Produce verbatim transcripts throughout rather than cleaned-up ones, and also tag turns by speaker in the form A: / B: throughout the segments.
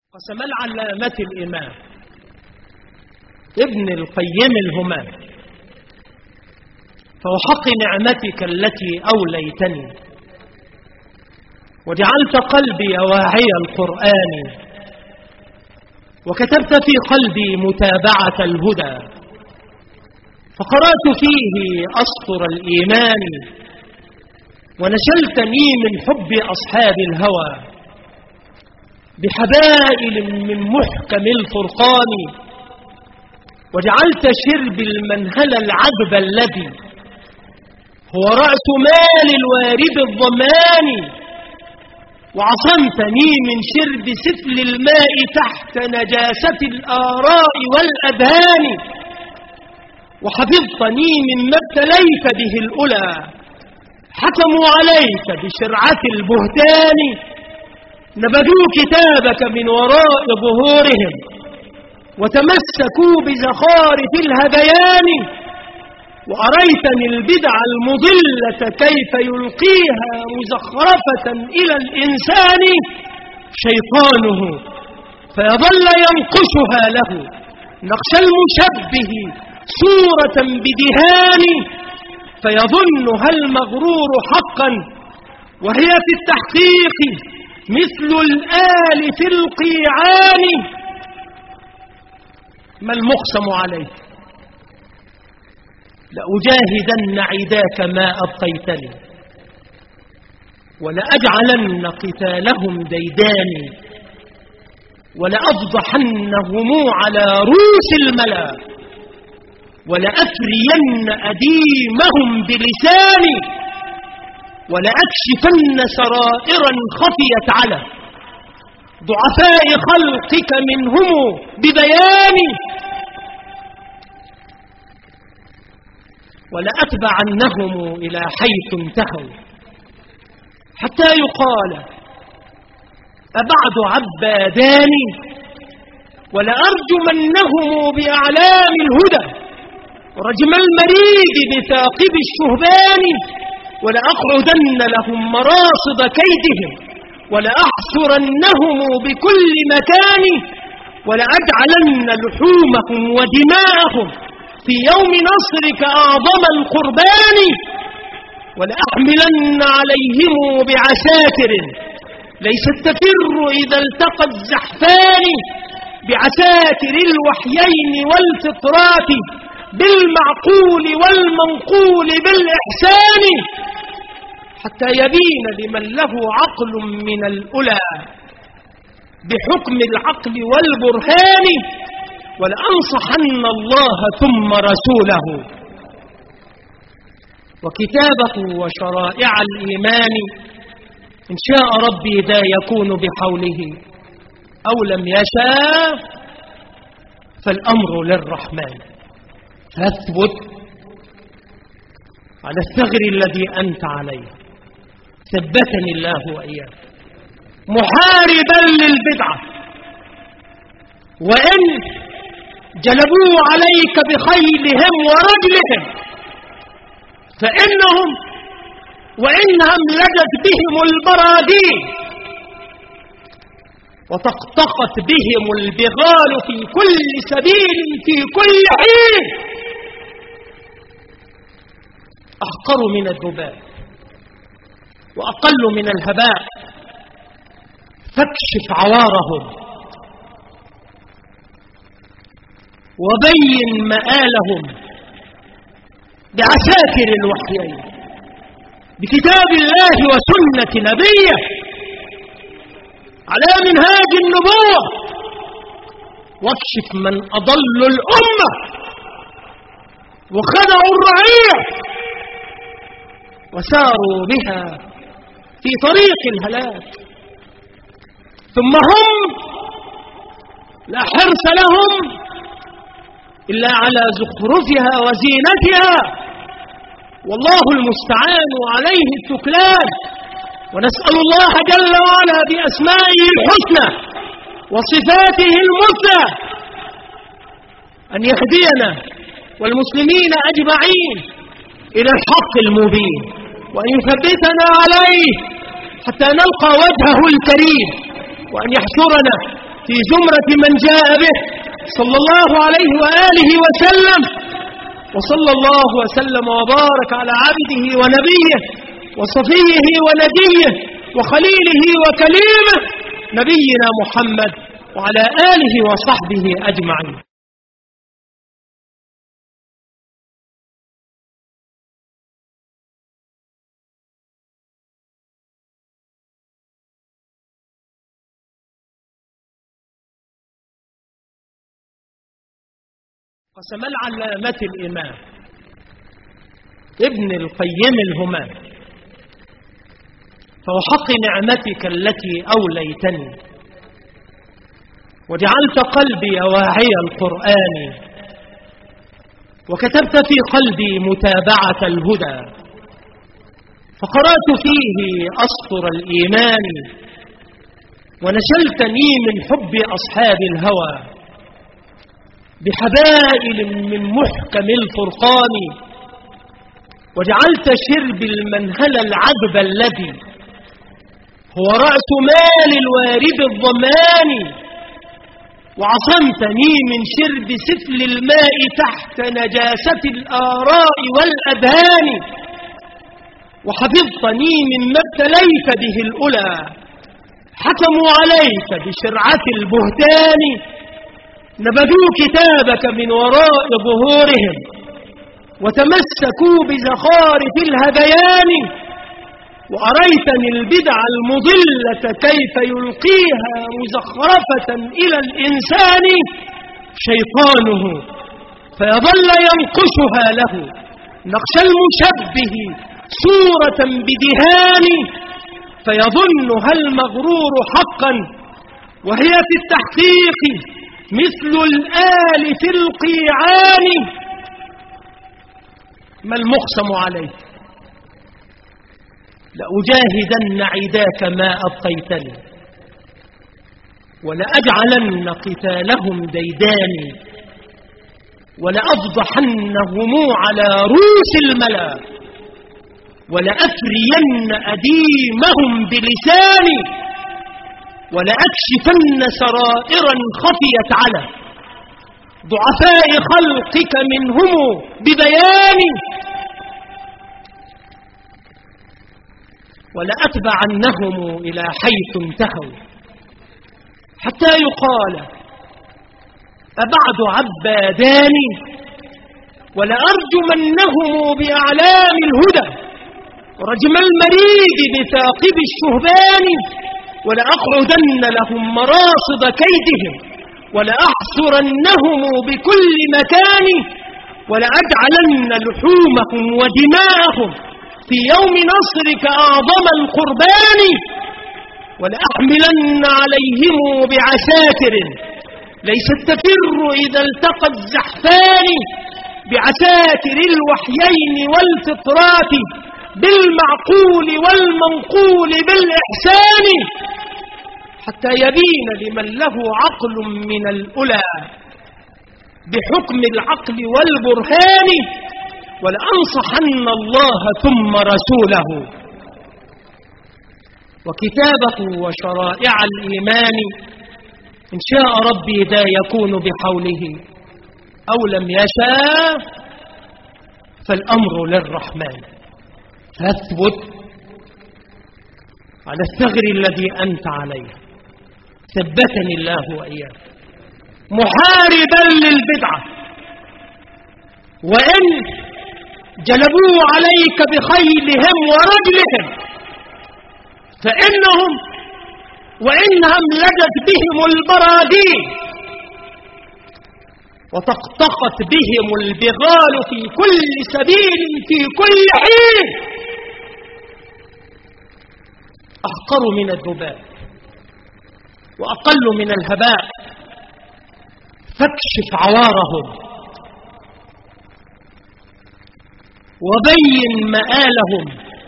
A: قسم العلامة الإمام ابن القيم الهمام: فوحق نعمتك التي أوليتني وجعلت قلبي واعي القرآن وكتبت في قلبي متابعة الهدى فقرأت فيه أسطر الإيمان ونشلتني من حب أصحاب الهوى بحبائل من محكم الفرقان وجعلت شرب المنهل العذب الذي هو رأس مال الوارد الضمان وعصمتني من شرب سفل الماء تحت نجاسة الآراء والأذهان وحفظتني مما ابتليت به الأولى حكموا عليك بشرعة البهتان نبذوا كتابك من وراء ظهورهم وتمسكوا بزخارف الهذيان وأريتني البدع المضلة كيف يلقيها مزخرفة إلى الإنسان شيطانه فيظل ينقشها له نقش المشبه صورة بدهان فيظنها المغرور حقا وهي في التحقيق مثل الآل في القيعان. ما المقسم عليه؟ لأجاهدن عداك ما أبقيتني ولأجعلن قتالهم ديداني ولأفضحنهم على رؤوس الملا ولأفرين أديمهم بلساني ولأكشفن سرائرا خفيت على ضعفاء خلقك منهم ببياني ولأتبعنهم إلى حيث انتهوا حتى يقال أبعد عبادان ولأرجمنهم بأعلام الهدى ورجم المريد بثاقب الشهبان ولأقعدن لهم مراصد كيدهم ولأحصرنهم بكل مكان ولأجعلن لحومهم ودماءهم في يوم نصرك أعظم القربان ولأحملن عليهم بعساكر ليست تفر إذا التقى الزحفان بعساكر الوحيين والفطرات بالمعقول والمنقول بالإحسان حتى يبين لمن له عقل من الأولى بحكم العقل والبرهان ولأنصحن الله ثم رسوله وكتابه وشرائع الإيمان إن شاء ربي ذا يكون بحوله أو لم يشاء فالأمر للرحمن فاثبت على الثغر الذي أنت عليه ثبتني الله وإياك محاربا للبدعة وإن جلبوا عليك بخيلهم ورجلهم فإنهم وإنهم لجت بهم البرادين وتقطقت بهم البغال في كل سبيل في كل حين أحقر من الذباب وأقل من الهباء فاكشف عوارهم وبين مآلهم بعساكر الوحيين بكتاب الله وسنة نبيه على منهاج النبوة واكشف من أضل الأمة وخدعوا الرعية وساروا بها في طريق الهلاك ثم هم لا حرص لهم إلا على زخرفها وزينتها والله المستعان عليه التكلان ونسأل الله جل وعلا بأسمائه الحسنى وصفاته المثلى أن يهدينا والمسلمين أجمعين إلى الحق المبين وأن يثبتنا عليه حتى نلقى وجهه الكريم وأن يحشرنا في زمرة من جاء به صلى الله عليه وآله وسلم. وصلى الله وسلم وبارك على عبده ونبيه وصفيه ونجيه وخليله وكليمه نبينا محمد وعلى آله وصحبه أجمعين. قسم العلامة الإمام ابن القيم الهمام فوحق نعمتك التي أوليتني وجعلت قلبي واعي القرآن وكتبت في قلبي متابعة الهدى فقرأت فيه أسطر الإيمان ونشلتني من حب أصحاب الهوى بحبائل من محكم الفرقان وجعلت شرب المنهل العذب الذي هو رأس مال الوارد الضمان وعصمتني من شرب سفل الماء تحت نجاسة الآراء والأذهان وحفظتني مما ابتليت به الأولى حكموا عليك بشرعة البهتان نبذوا كتابك من وراء ظهورهم وتمسكوا بزخارف الهذيان وأريتني البدع المضلة كيف يلقيها مزخرفة إلى الإنسان شيطانه فيظل ينقشها له نقش المشبه صورة بدهان فيظنها المغرور حقا وهي في التحقيق مثل الآل في القيعان. ما المقسم عليه لأجاهدن عداك ما أبقيتني ولأجعلن قتالهم ديداني ولأفضحنهم على رؤوس الملا ولأفرين أديمهم بلساني ولأكشفن سرائرا خفيت على ضعفاء خلقك منهم ببيان ولأتبعنهم إلى حيث انتهوا حتى يقال أبعد عبادان ولأرجمنهم بأعلام الهدى ورجم المريد بثاقب الشهبان ولأقعدن لهم مراصد كيدهم ولأحصرنهم بكل مكان ولأجعلن لحومهم ودماءهم في يوم نصرك أعظم القربان ولأحملن عليهم بعساكر ليست تفر إذا التقى الزحفان بعساكر الوحيين والفطرات بالمعقول والمنقول بالإحسان حتى يبين لمن له عقل من الأولى بحكم العقل والبرهان ولأنصحن الله ثم رسوله وكتابه وشرائع الإيمان إن شاء ربي ذا يكون بحوله أو لم يشاء فالأمر للرحمن فاثبت على الثغر الذي أنت عليه ثبتني الله وإياك محاربا للبدعة وإن جلبوا عليك بخيلهم ورجلهم فإنهم وإن هملجت بهم البراذين وتقطقت بهم البغال في كل سبيل في كل حين أحقر من الذباب وأقل من الهباء فاكشف عوارهم وبين مآلهم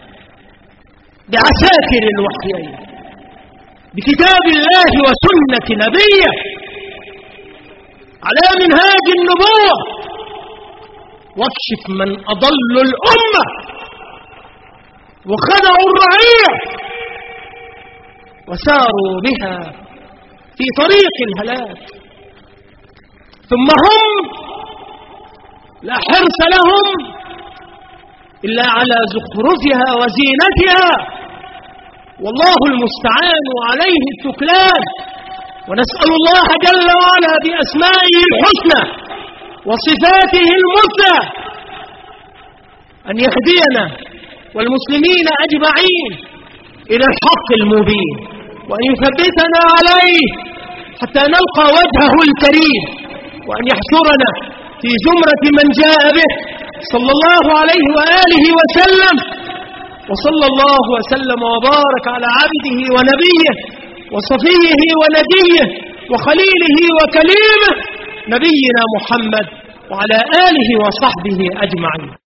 A: بعساكر الوحيين بكتاب الله وسنة نبيه على منهاج النبوة واكشف من أضل الأمة وخدعوا الرعية وساروا بها في طريق الهلاك. ثم هم لا حرص لهم إلا على زخرفها وزينتها، والله المستعان وعليه التكلان. ونسأل الله جل وعلا بأسمائه الحسنى وصفاته المثلى أن يهدينا والمسلمين أجمعين إلى الحق المبين، وأن يثبتنا عليه حتى نلقى وجهه الكريم، وأن يحشرنا في زمرة من جاء به صلى الله عليه وآله وسلم. وصلى الله وسلم وبارك على عبده ونبيه وصفيه ونجيه وخليله وكليمه نبينا محمد وعلى آله وصحبه أجمعين.